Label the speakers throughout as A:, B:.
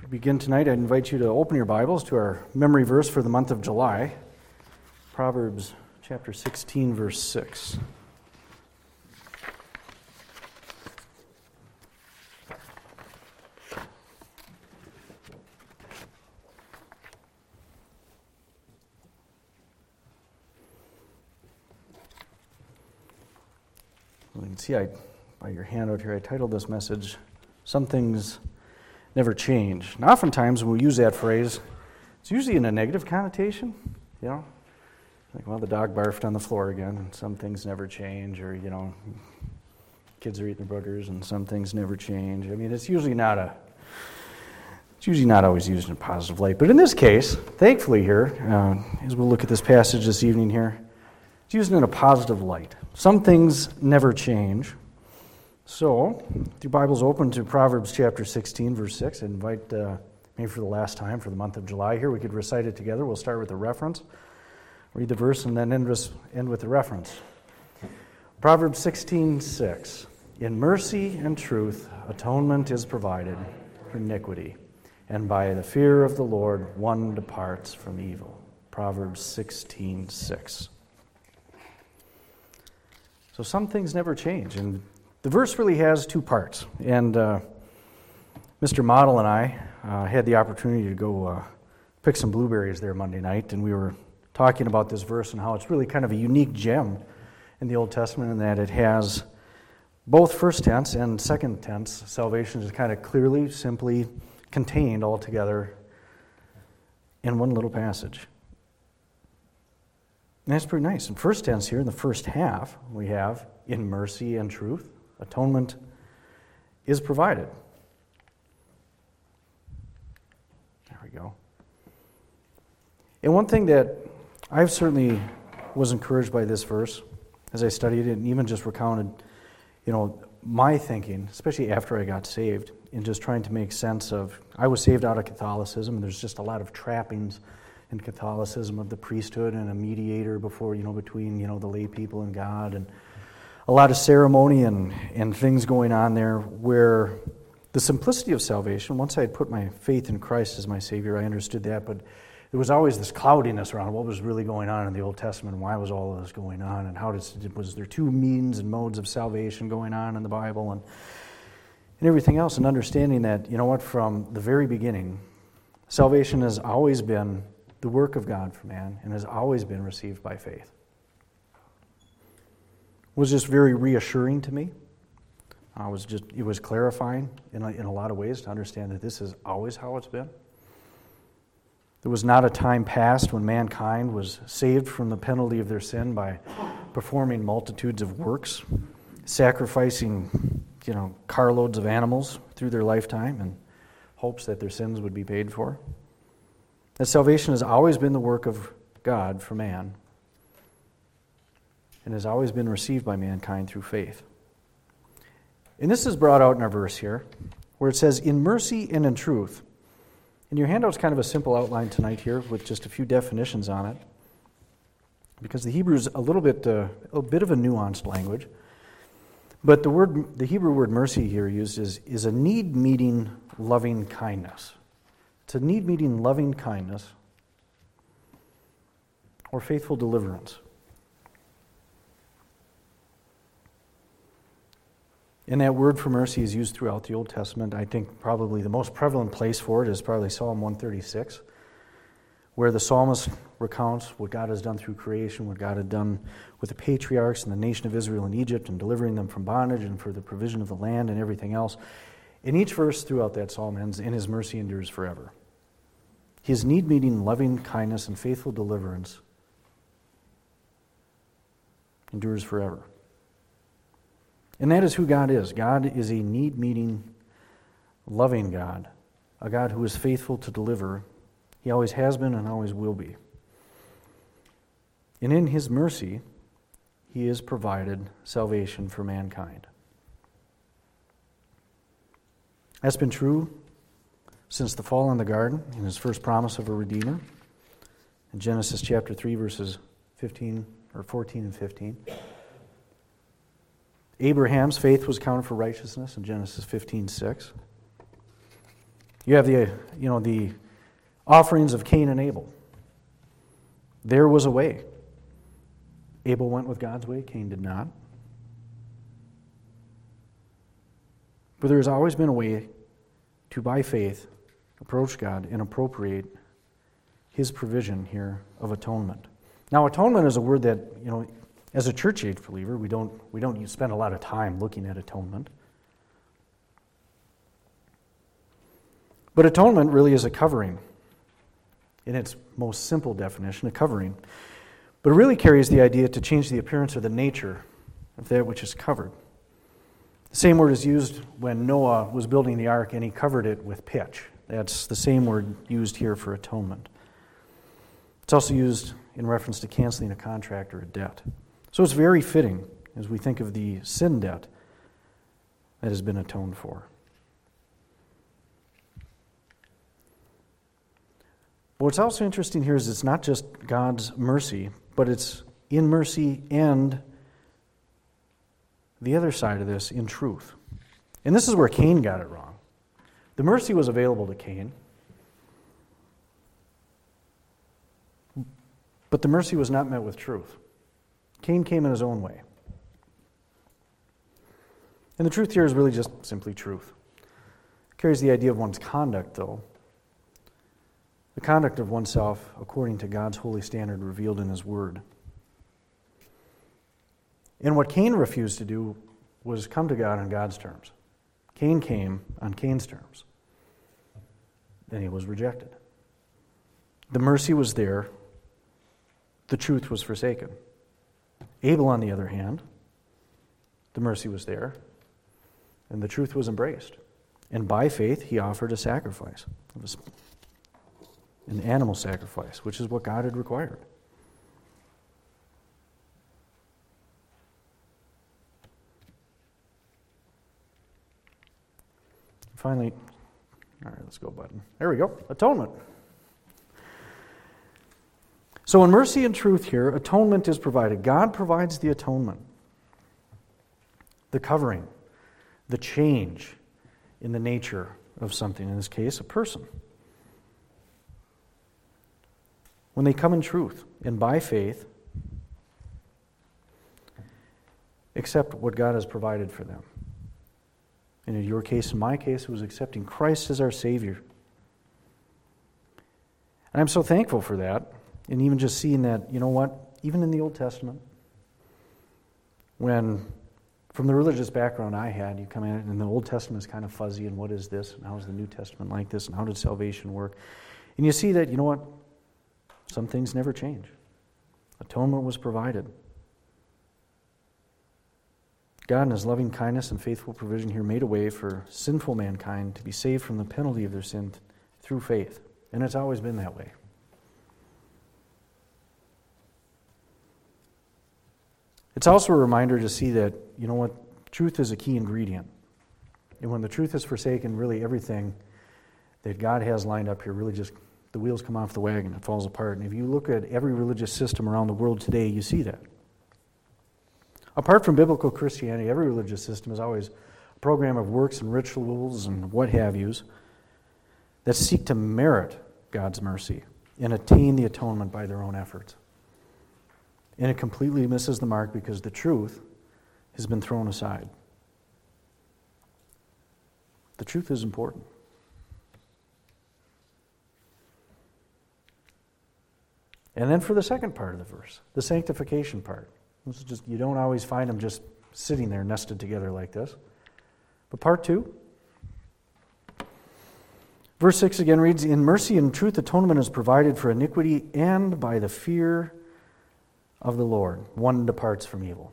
A: begin tonight, I invite you to open your Bibles to our memory verse for the month of July, Proverbs chapter 16, verse 6. You can see by your handout here, I titled this message, Some Things Never Change. And oftentimes when we use that phrase, it's usually in a negative connotation, like, well, the dog barfed on the floor again, and some things never change, or, kids are eating their boogers, and some things never change. I mean, it's usually not always used in a positive light. But in this case, thankfully here, as we'll look at this passage this evening here, it's used in a positive light. Some things never change. So, if your Bible's open to Proverbs chapter 16, verse 6, I invite, maybe for the last time, for the month of July here, we could recite it together. We'll start with the reference, read the verse, and then end with the reference. Proverbs 16, 6. In mercy and truth, atonement is provided for iniquity, and by the fear of the Lord, one departs from evil. Proverbs 16, 6. So some things never change, and the verse really has two parts. And Mr. Model and I had the opportunity to go pick some blueberries there Monday night, and we were talking about this verse and how it's really kind of a unique gem in the Old Testament in that it has both first tense and second tense salvation is kind of clearly, simply contained all together in one little passage. And that's pretty nice. In first tense here, in the first half, we have in mercy and truth, atonement is provided. There we go. And one thing that I've certainly was encouraged by this verse as I studied it and even just recounted, my thinking, especially after I got saved, in just trying to make sense of, I was saved out of Catholicism, and there's just a lot of trappings in Catholicism of the priesthood and a mediator between the lay people and God, and a lot of ceremony and things going on there where the simplicity of salvation, once I had put my faith in Christ as my Savior, I understood that, but there was always this cloudiness around what was really going on in the Old Testament, and why was all of this going on, and was there two means and modes of salvation going on in the Bible, and everything else, and understanding that, from the very beginning, salvation has always been the work of God for man, and has always been received by faith. It was just very reassuring to me. It was clarifying in a lot of ways to understand that this is always how it's been. There was not a time past when mankind was saved from the penalty of their sin by performing multitudes of works, sacrificing, carloads of animals through their lifetime in hopes that their sins would be paid for. That salvation has always been the work of God for man, and has always been received by mankind through faith. And this is brought out in our verse here, where it says, in mercy and in truth. And your handout's kind of a simple outline tonight here with just a few definitions on it, because the Hebrew is a bit of a nuanced language. But the Hebrew word mercy here used is a need-meeting loving kindness. It's a need-meeting loving kindness or faithful deliverance. And that word for mercy is used throughout the Old Testament. I think probably the most prevalent place for it is probably Psalm 136, where the psalmist recounts what God has done through creation, what God had done with the patriarchs and the nation of Israel in Egypt, and delivering them from bondage and for the provision of the land and everything else. In each verse throughout that psalm ends, and his mercy endures forever. His need-meeting loving kindness and faithful deliverance endures forever. And that is who God is. God is a need-meeting, loving God, a God who is faithful to deliver. He always has been and always will be. And in his mercy, he has provided salvation for mankind. That's been true since the fall in the garden and his first promise of a Redeemer in Genesis chapter 3, verses 14 and 15. Abraham's faith was counted for righteousness in Genesis 15:6. You have the offerings of Cain and Abel. There was a way. Abel went with God's way, Cain did not. But there has always been a way to, by faith, approach God and appropriate His provision here of atonement. Now, atonement is a word that, as a church age believer, we don't spend a lot of time looking at atonement. But atonement really is a covering. In its most simple definition, a covering. But it really carries the idea to change the appearance or the nature of that which is covered. The same word is used when Noah was building the ark and he covered it with pitch. That's the same word used here for atonement. It's also used in reference to canceling a contract or a debt. So it's very fitting as we think of the sin debt that has been atoned for. But what's also interesting here is it's not just God's mercy, but it's in mercy and the other side of this, in truth. And this is where Cain got it wrong. The mercy was available to Cain, but the mercy was not met with truth. Cain came in his own way. And the truth here is really just simply truth. It carries the idea of one's conduct, though. The conduct of oneself according to God's holy standard revealed in His Word. And what Cain refused to do was come to God on God's terms. Cain came on Cain's terms. And he was rejected. The mercy was there. The truth was forsaken. Abel, on the other hand, the mercy was there. And the truth was embraced. And by faith, he offered a sacrifice. It was an animal sacrifice, which is what God had required. Finally, all right, let's go button. There we go, atonement. So in mercy and truth here, atonement is provided. God provides the atonement, the covering, the change in the nature of something, in this case, a person. When they come in truth and by faith, accept what God has provided for them. And in your case, in my case, it was accepting Christ as our Savior. And I'm so thankful for that. And even just seeing that, even in the Old Testament, when, from the religious background I had, you come in and the Old Testament is kind of fuzzy, and what is this, and how is the New Testament like this, and how did salvation work? And you see that, some things never change. Atonement was provided. God, in His loving kindness and faithful provision here, made a way for sinful mankind to be saved from the penalty of their sin through faith. And it's always been that way. It's also a reminder to see that, truth is a key ingredient. And when the truth is forsaken, really everything that God has lined up here really just, the wheels come off the wagon, it falls apart. And if you look at every religious system around the world today, you see that. Apart from biblical Christianity, every religious system is always a program of works and rituals and what have yous that seek to merit God's mercy and attain the atonement by their own efforts. And it completely misses the mark because the truth has been thrown aside. The truth is important. And then for the second part of the verse, the sanctification part. This is just, you don't always find them just sitting there nested together like this. But part 2, verse 6 again reads, "In mercy and truth atonement is provided for iniquity, and by the fear of the Lord one departs from evil."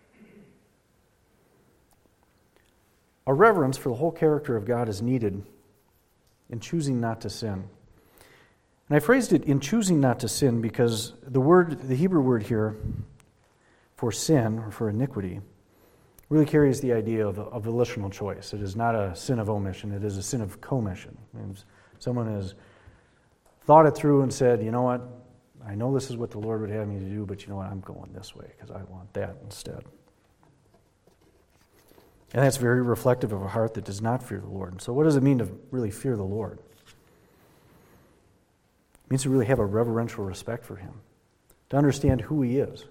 A: A reverence for the whole character of God is needed in choosing not to sin. And I phrased it in choosing not to sin because the Hebrew word here for sin or for iniquity really carries the idea of a volitional choice. It is not a sin of omission, it is a sin of commission. And someone has thought it through and said, you know what, I know this is what the Lord would have me to do, but you know what, I'm going this way because I want that instead. And that's very reflective of a heart that does not fear the Lord. So what does it mean to really fear the Lord? It means to really have a reverential respect for Him, to understand who He is,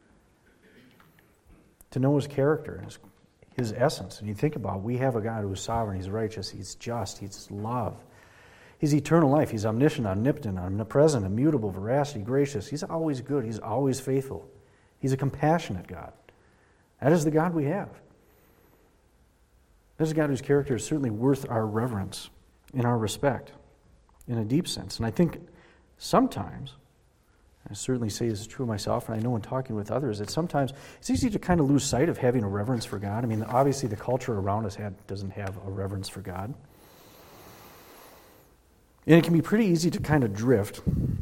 A: to know His character, His essence. And you think about it, we have a God who is sovereign, He's righteous, He's just, He's love. He's eternal life, He's omniscient, omnipotent, omnipresent, immutable, veracity, gracious. He's always good, He's always faithful. He's a compassionate God. That is the God we have. That is a God whose character is certainly worth our reverence and our respect in a deep sense. And I think sometimes, I certainly say this is true of myself, and I know in talking with others, that sometimes it's easy to kind of lose sight of having a reverence for God. I mean, obviously the culture around us doesn't have a reverence for God. And it can be pretty easy to kind of drift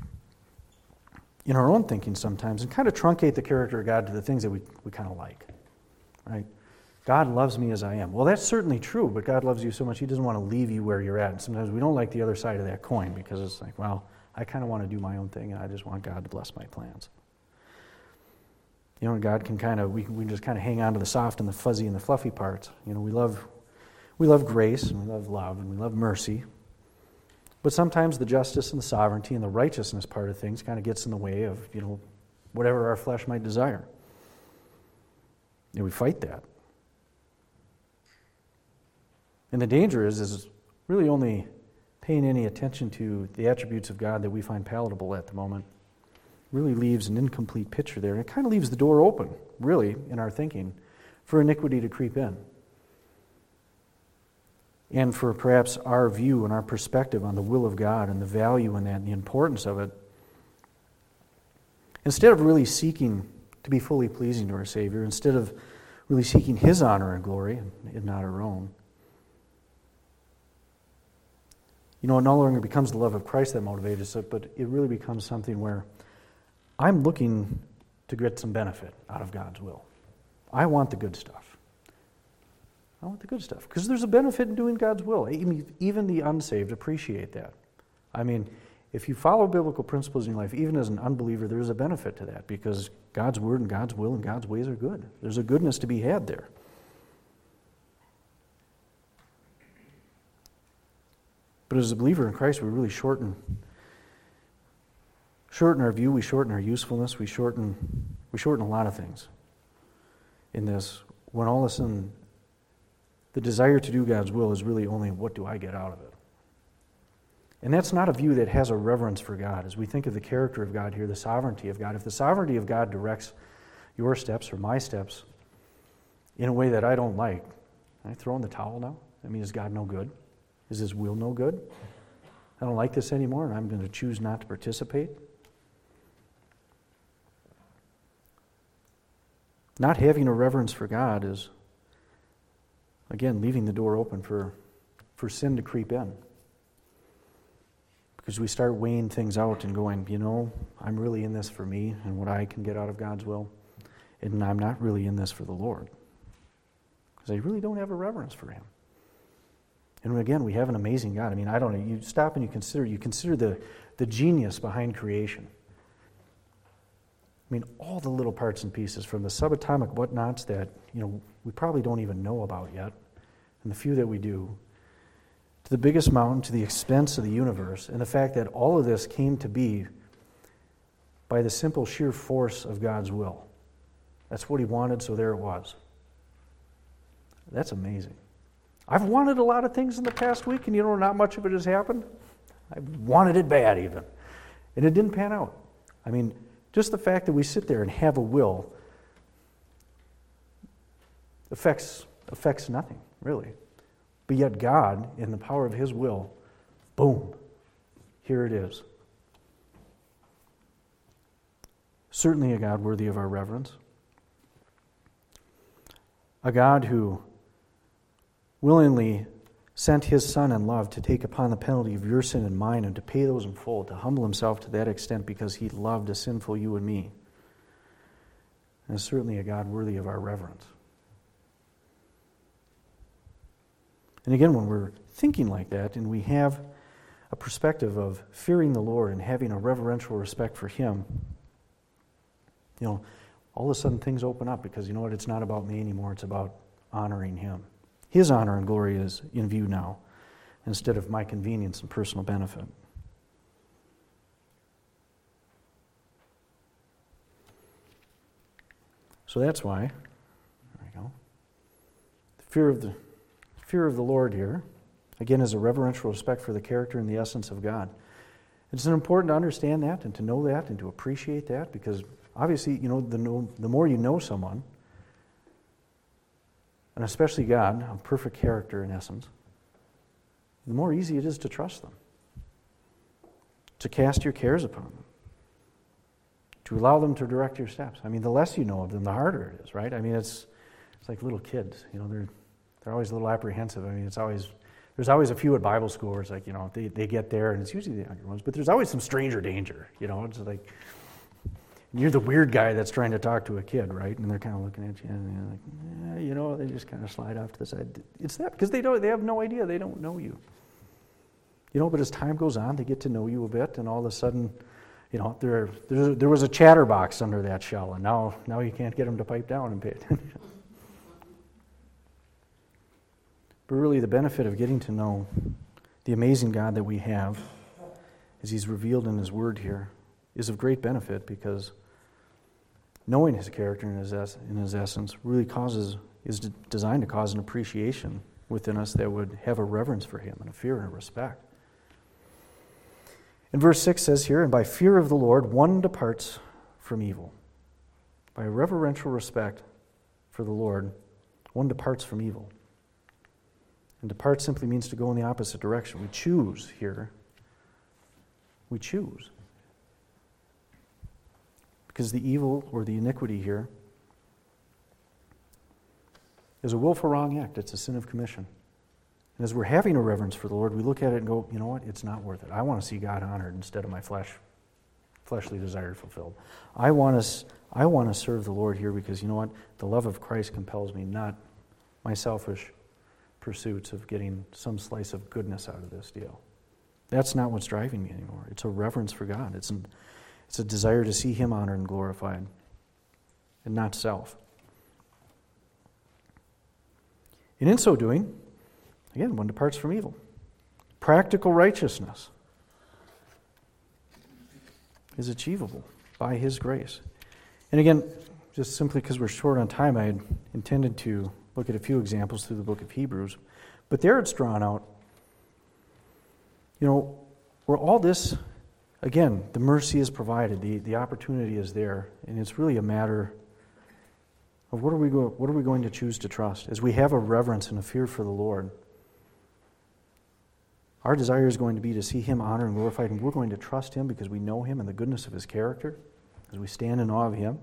A: in our own thinking sometimes and kind of truncate the character of God to the things that we kind of like, right? God loves me as I am. Well, that's certainly true, but God loves you so much He doesn't want to leave you where you're at. And sometimes we don't like the other side of that coin because it's like, well, I kind of want to do my own thing and I just want God to bless my plans. You know, and God can kind of, we can just kind of hang on to the soft and the fuzzy and the fluffy parts. You know, we love grace and we love love and we love mercy. But sometimes the justice and the sovereignty and the righteousness part of things kind of gets in the way of, you know, whatever our flesh might desire. And we fight that. And the danger is really only paying any attention to the attributes of God that we find palatable at the moment. Really leaves an incomplete picture there. And it kind of leaves the door open, really, in our thinking, for iniquity to creep in. And for perhaps our view and our perspective on the will of God and the value in that and the importance of it, instead of really seeking to be fully pleasing to our Savior, instead of really seeking His honor and glory and not our own, you know, it no longer becomes the love of Christ that motivates us, but it really becomes something where I'm looking to get some benefit out of God's will. I want the good stuff. I want the good stuff. Because there's a benefit in doing God's will. Even the unsaved appreciate that. I mean, if you follow biblical principles in your life, even as an unbeliever, there's a benefit to that because God's word and God's will and God's ways are good. There's a goodness to be had there. But as a believer in Christ, we really shorten our view, we shorten our usefulness, we shorten a lot of things in this, when all of a sudden the desire to do God's will is really only what do I get out of it. And that's not a view that has a reverence for God. As we think of the character of God here, the sovereignty of God, if the sovereignty of God directs your steps or my steps in a way that I don't like, can I throw in the towel now? I mean, is God no good? Is His will no good? I don't like this anymore, and I'm going to choose not to participate. Not having a reverence for God is, again, leaving the door open for sin to creep in. Because we start weighing things out and going, you know, I'm really in this for me and what I can get out of God's will, and I'm not really in this for the Lord. Because I really don't have a reverence for Him. And again, we have an amazing God. I mean, I don't know, you stop and you consider the genius behind creation. I mean, all the little parts and pieces, from the subatomic whatnots that, you know, we probably don't even know about yet, and the few that we do, to the biggest mountain, to the expense of the universe, and the fact that all of this came to be by the simple sheer force of God's will. That's what He wanted, so there it was. That's amazing. I've wanted a lot of things in the past week, and you know, not much of it has happened. I wanted it bad even. And it didn't pan out. I mean, just the fact that we sit there and have a will affects nothing, really. But yet God, in the power of His will, boom, here it is. Certainly a God worthy of our reverence. A God who willingly sent His Son in love to take upon the penalty of your sin and mine and to pay those in full, to humble Himself to that extent because He loved a sinful you and me. And is certainly a God worthy of our reverence. And again, when we're thinking like that and we have a perspective of fearing the Lord and having a reverential respect for Him, you know, all of a sudden things open up because you know what? It's not about me anymore. It's about honoring Him. His honor and glory is in view now, instead of my convenience and personal benefit. So that's why, there we go, the fear of the Lord here, again, is a reverential respect for the character and the essence of God. It's important to understand that and to know that and to appreciate that, because obviously, the more you know someone, and especially God, of perfect character in essence, the more easy it is to trust them, to cast your cares upon them, to allow them to direct your steps. I mean, the less you know of them, the harder it is, right? I mean, it's like little kids. They're always a little apprehensive. I mean, there's always a few at Bible school where it's like, they get there, and it's usually the younger ones, but there's always some stranger danger. It's like you're the weird guy that's trying to talk to a kid, right? And they're kind of looking at you, and they're like, they just kind of slide off to the side. It's that because they have no idea, they don't know you. But as time goes on, they get to know you a bit, and all of a sudden, there was a chatterbox under that shell, and now you can't get them to pipe down and pay attention. But really, the benefit of getting to know the amazing God that we have, as He's revealed in His Word here, is of great benefit, because knowing His character and His essence really is designed to cause an appreciation within us that would have a reverence for Him and a fear and a respect. And verse 6 says here, "And by fear of the Lord, one departs from evil." By a reverential respect for the Lord, one departs from evil. And depart simply means to go in the opposite direction. We choose here. We choose. Because the evil or the iniquity here is a willful wrong act. It's a sin of commission. And as we're having a reverence for the Lord, we look at it and go, you know what? It's not worth it. I want to see God honored instead of my fleshly desire fulfilled. I want to serve the Lord here because, you know what? The love of Christ compels me, not my selfish pursuits of getting some slice of goodness out of this deal. That's not what's driving me anymore. It's a reverence for God. It's a desire to see Him honored and glorified, and not self. And in so doing, again, one departs from evil. Practical righteousness is achievable by His grace. And again, just simply because we're short on time, I had intended to look at a few examples through the book of Hebrews. But there it's drawn out, where all this, again, the mercy is provided, the opportunity is there, and it's really a matter of what are we going to choose to trust. As we have a reverence and a fear for the Lord, our desire is going to be to see Him honored and glorified, and we're going to trust Him because we know Him and the goodness of His character, as we stand in awe of Him.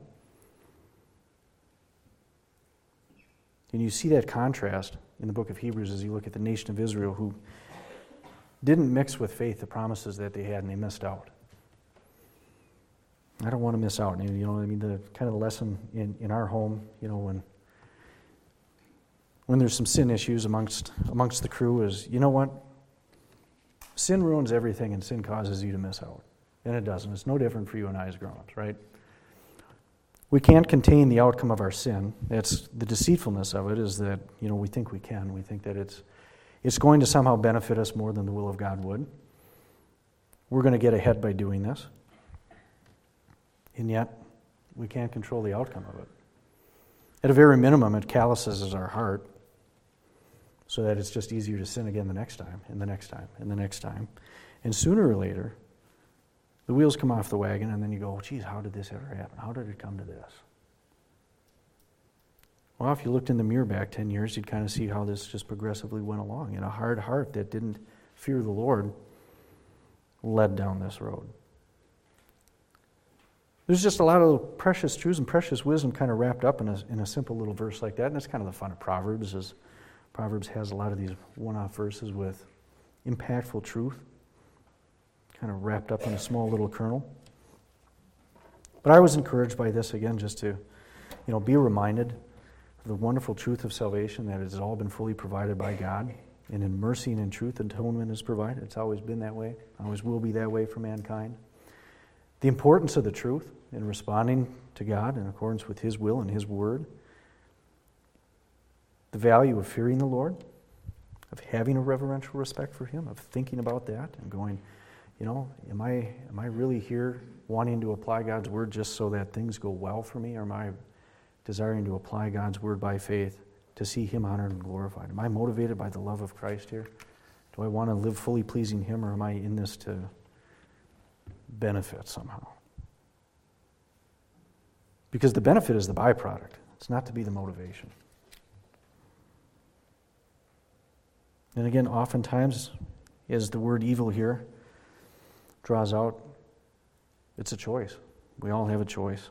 A: And you see that contrast in the book of Hebrews as you look at the nation of Israel, who didn't mix with faith the promises that they had, and they missed out. I don't want to miss out. The kind of the lesson in our home, when there's some sin issues amongst the crew is, you know what? Sin ruins everything, and sin causes you to miss out. And it doesn't. It's no different for you and I as grown-ups, right? We can't contain the outcome of our sin. That's the deceitfulness of it, is that, we think we can. We think that it's going to somehow benefit us more than the will of God would. We're going to get ahead by doing this. And yet, we can't control the outcome of it. At a very minimum, it calluses our heart so that it's just easier to sin again the next time, and the next time, and the next time. And sooner or later, the wheels come off the wagon, and then you go, geez, how did this ever happen? How did it come to this? Well, if you looked in the mirror back 10 years, you'd kind of see how this just progressively went along. And a hard heart that didn't fear the Lord led down this road. There's just a lot of precious truths and precious wisdom kind of wrapped up in a simple little verse like that. And that's kind of the fun of Proverbs, is Proverbs has a lot of these one-off verses with impactful truth, kind of wrapped up in a small little kernel. But I was encouraged by this, again, just to, be reminded of the wonderful truth of salvation, that it has all been fully provided by God. And in mercy and in truth, atonement is provided. It's always been that way, always will be that way for mankind. The importance of the truth in responding to God in accordance with His will and His word. the value of fearing the Lord, of having a reverential respect for Him, of thinking about that and going, am I really here wanting to apply God's Word just so that things go well for me, or am I desiring to apply God's Word by faith to see Him honored and glorified? Am I motivated by the love of Christ here? Do I want to live fully pleasing Him, or am I in this to benefit somehow? Because the benefit is the byproduct. It's not to be the motivation. And again, oftentimes, as the word evil here draws out, it's a choice. We all have a choice.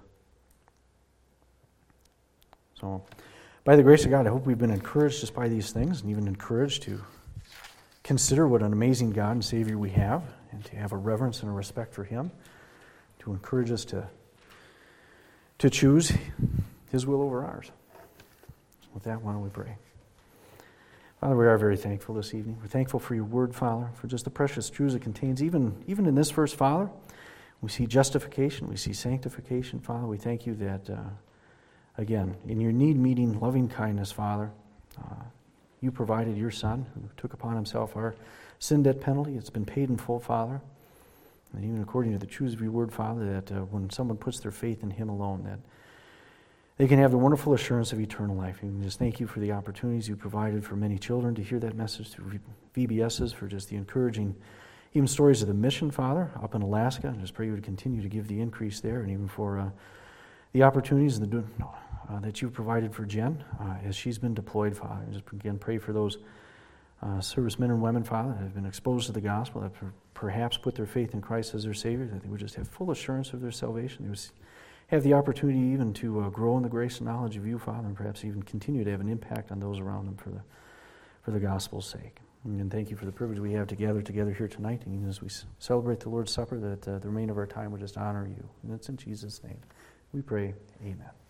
A: So, by the grace of God, I hope we've been encouraged just by these things, and even encouraged to consider what an amazing God and Savior we have, and to have a reverence and a respect for Him, to encourage us to choose His will over ours. With that, why don't we pray? Father, we are very thankful this evening. We're thankful for your word, Father, for just the precious truths it contains. Even in this verse, Father, we see justification, we see sanctification, Father. We thank you that, again, in your need-meeting loving kindness, Father, you provided your Son, who took upon Himself our sin debt penalty. It's been paid in full, Father. And even according to the truths of your word, Father, that when someone puts their faith in Him alone, that they can have the wonderful assurance of eternal life. And we just thank you for the opportunities you provided for many children to hear that message through VBSs, for just the encouraging, even stories of the mission, Father, up in Alaska. And just pray you would continue to give the increase there, and even for the opportunities that you've provided for Jen as she's been deployed, Father. And just again pray for those servicemen and women, Father, that have been exposed to the gospel, that perhaps put their faith in Christ as their Savior, that they would just have full assurance of their salvation. They would have the opportunity even to grow in the grace and knowledge of you, Father, and perhaps even continue to have an impact on those around them for the gospel's sake. And thank you for the privilege we have to gather together here tonight, and even as we celebrate the Lord's Supper, that the remainder of our time will just honor you. And it's in Jesus' name we pray. Amen.